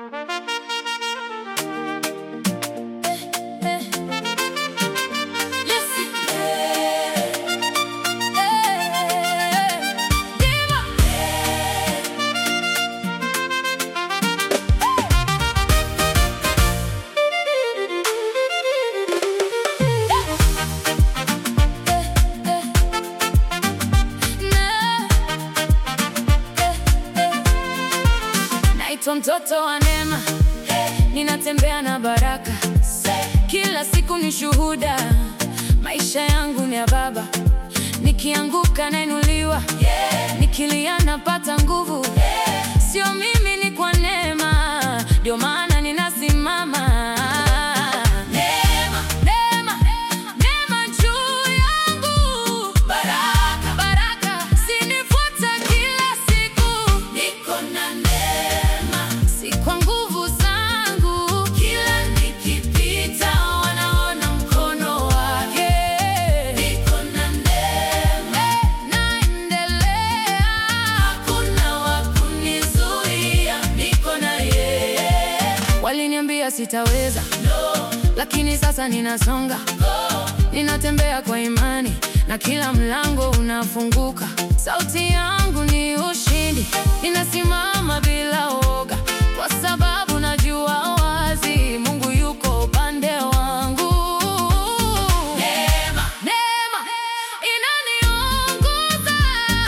Naitwa mtoto wa neema, ninatembea na baraka. Kila siku ni shuhuda, maisha yangu ni ya Baba. Nikianguka nainuliwa, nikilia napata nguvu. Sio mimi, ni kwa neema, ndio maana ninasimama. Neema, neema, neema juu yangu. Baraka, baraka zinifuata kila siku. Niko na neema, si kwa nguvu zangu. Kila nikipita wanaona mkono wake. Niko na neema, naendelea, hakuna wa kunizuia. Niko na yeye. Waliniambia sitaweza, lakini sasa ninasonga. Ninatembea kwa imani na kila mlango unafunguka. Sauti yangu ni ushindi, ninasimama bila woga, kwa sababu najua wazi Mungu yuko upande wangu. Neema, neema inaniongoza,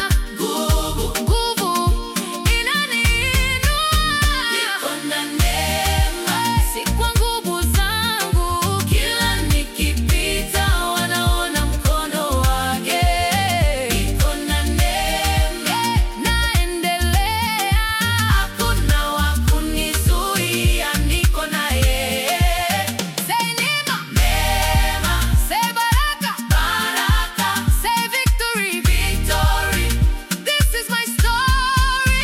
nguvu inaniinua. Niko na neema, si kwa nguvu zangu. Kila nikipita wanaona mkono wake. Niko na neema, naendelea, hakuna wa kunizuia. Niko na yeye. Say neema, neema. Say baraka, baraka. Say victory, victory. This is my story.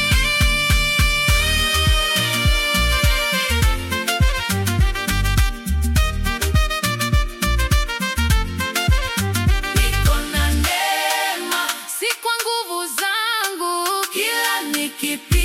Niko na neema, si kwa nguvu zangu. Kila nikipita